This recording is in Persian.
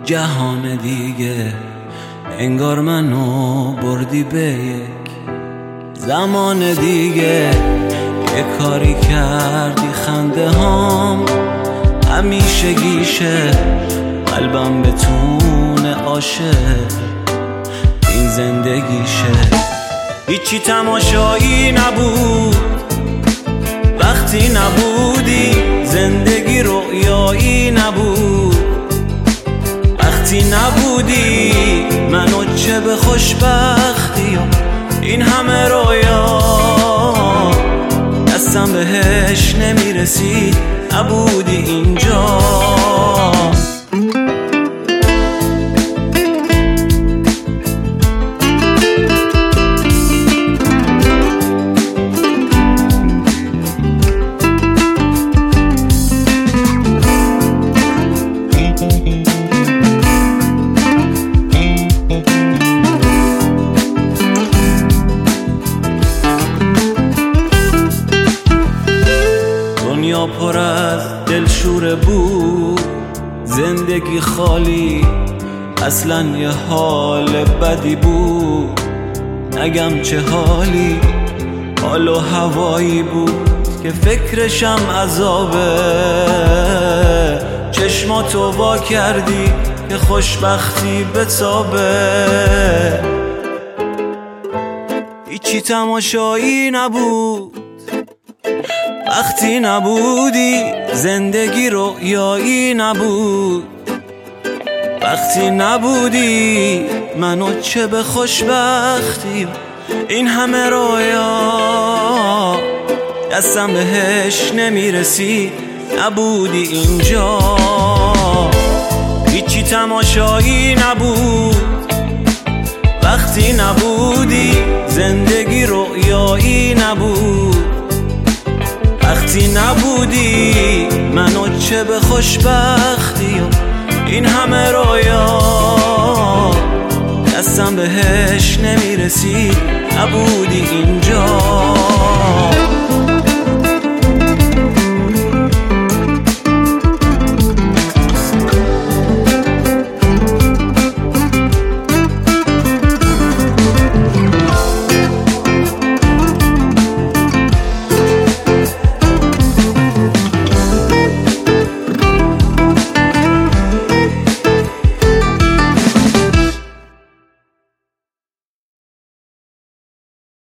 جهان دیگه، انگار منو بردی به یک زمان دیگه. یه کاری کردی خنده هام همیشه گیشه، قلبم بتونه عاشق این زندگیشه. هیچی تماشایی نبود وقتی نبودی، زندگی رویایی نبود وقتی نبودی. منو چه به خوشبختی این همه رویا، دستم بهش نمیرسید نبودی اینجا. دنیا پر از دلشوره بود، زندگی خالی اصلا یه حال بدی بود. نگم چه حالی، حال و هوایی بود که فکرشم عذابه. چشماتو وا کردی که خوشبختی بتابه. هیچی تماشایی نبود وقتی نبودی، زندگی رویایی نبود وقتی نبودی. منو چه به خوشبختی این همه رویا، دستم بهش نمیرسی نبودی اینجا. هیچی تماشایی نبود وقتی نبودی، زندگی رویایی نبود وقتی نبودی. منو چه به خوشبختی این همه رویا، دستم بهش نمیرسی نبودی اینجا.